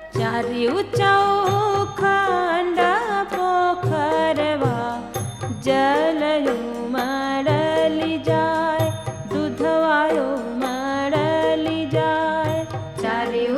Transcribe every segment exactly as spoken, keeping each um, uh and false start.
चारिउ चौखंड पोखरवा जलयो मरली जाय दूधवायो मरली जाय। चारिउ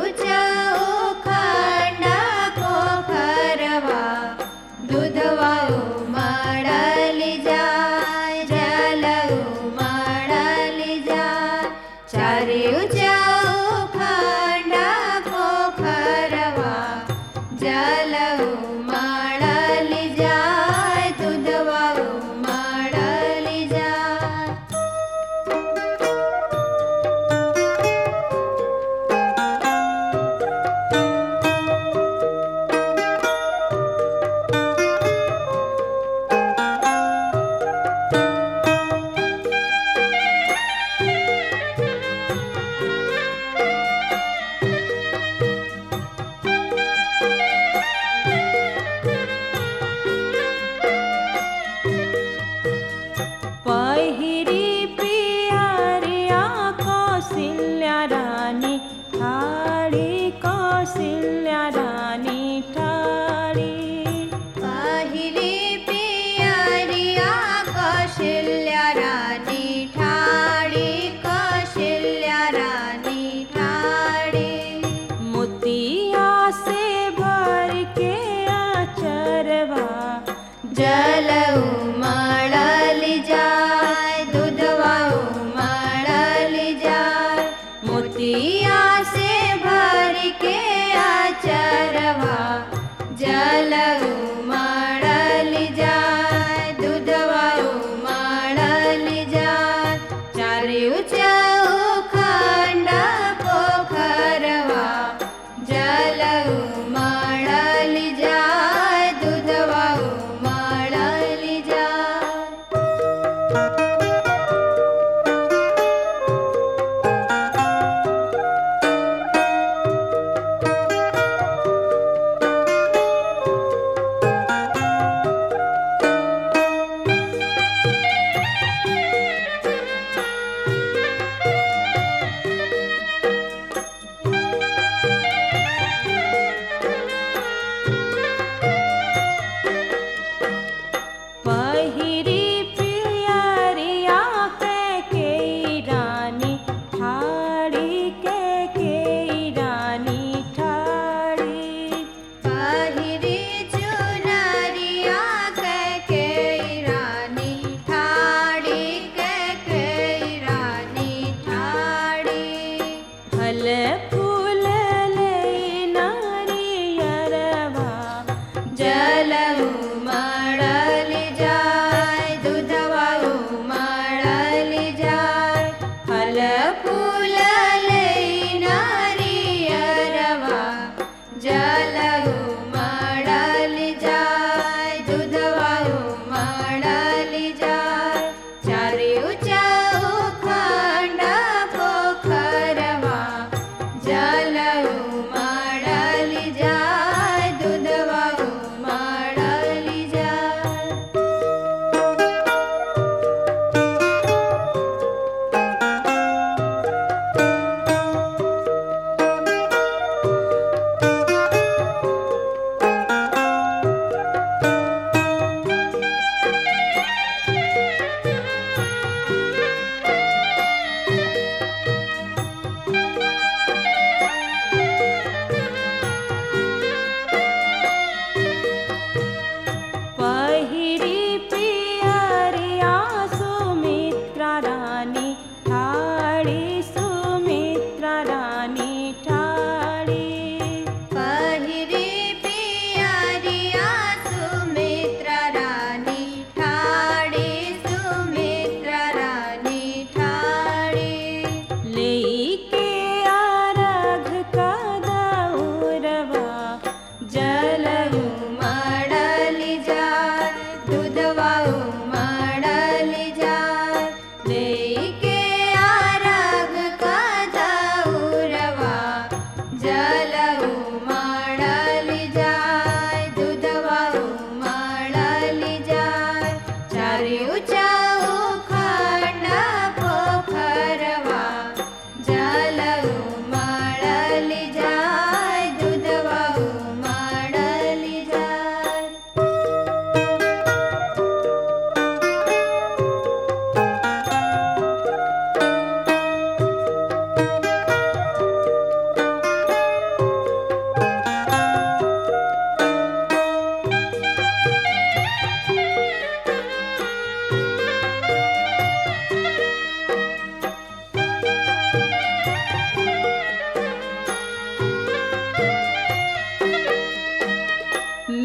चौखंड पोखरवा दूधवायो मरली जाय जलयो मरली जाय। चारिउ चौखंड पोखरवा जलयो मरली जाय दूधवायो मरली जाय। पहिरी पियरिया कौशल्या रानी ठाड़ी कौशल्या रानी ठाड़ी। पहिरी पियरिया कौशल्या रानी ठाड़ी कौशल्या रानी ठाड़ी। मोतिया से भर के आचरवा जलऊ मरली जाय दूधवायो मरली जाय। मोतिया से भर के आचरवा जलऊ मरली जाय दूधवायो मरली जाय। चारिउ चौखंड पोखरवा जलऊ मरली जाय दूधवायो मरली जाय। पहिरी पियरिया कैकेयी रानी ठाड़ी कैकेयी रानी ठाड़ी। पहिरी चुनरिया कैकेयी रानी ठाड़ी कैकेयी रानी ठाड़ी। फल फूल लई नारियरवा जलऊ मरली जाय दूधवायो मरली जाय। फल फूल लई नारियरवा जलऊ मरली जाय दूधवायो मरली जाय। चारिउ चौखंड पोखरवा जलऊ मरली जाय दूधवायो मरली जाय।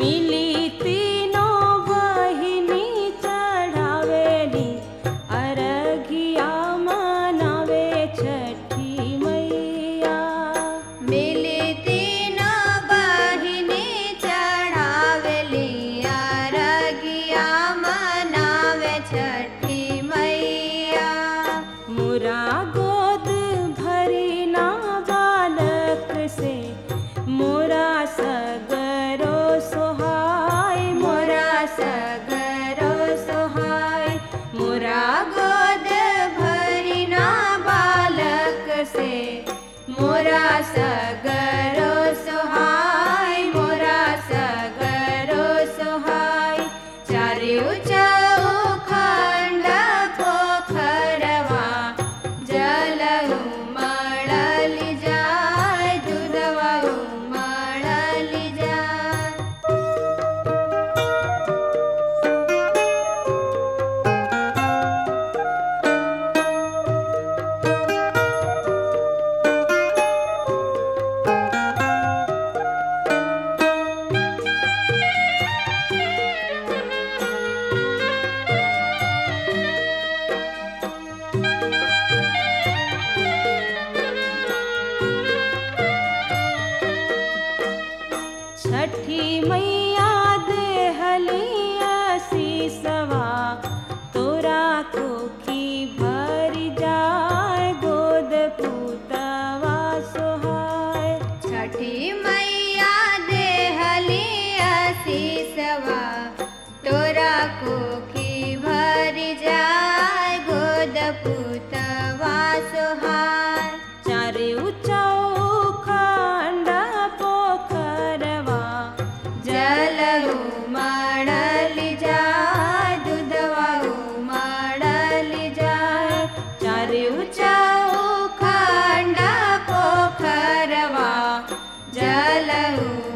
मिली तीनों बहिनी चढ़ावेली अरघिया मनावे छठी मैया। मिली तीनों बहिनी चढ़ावेली अरघिया मनावे छठी मैया। मोरा गोद भरी ना बालक से मोरा सगरो सोहाय मोरा सगरो सोहाय मोरा गोद भरी ना बालक से मोरा सगरो सोहाय मोरा सगरो सोहाय। चारिउ चौखंड पोखरवा जल उमड़ल जाय दूधवा उमड़ल जाय। छठी मैया देहली आशीषवा तोरा कोखी भर जाय गोद पूतवा सोहाय। छठी मैया देहली आशीषवा तोरा कोखी भर जाय गोद पूतवा सोहाय। चारिउ चौखंड पोखरवा जल उमड़ल जाय दूधवा उमड़ल जाय। चारिउ चौखंड पोखरवा जल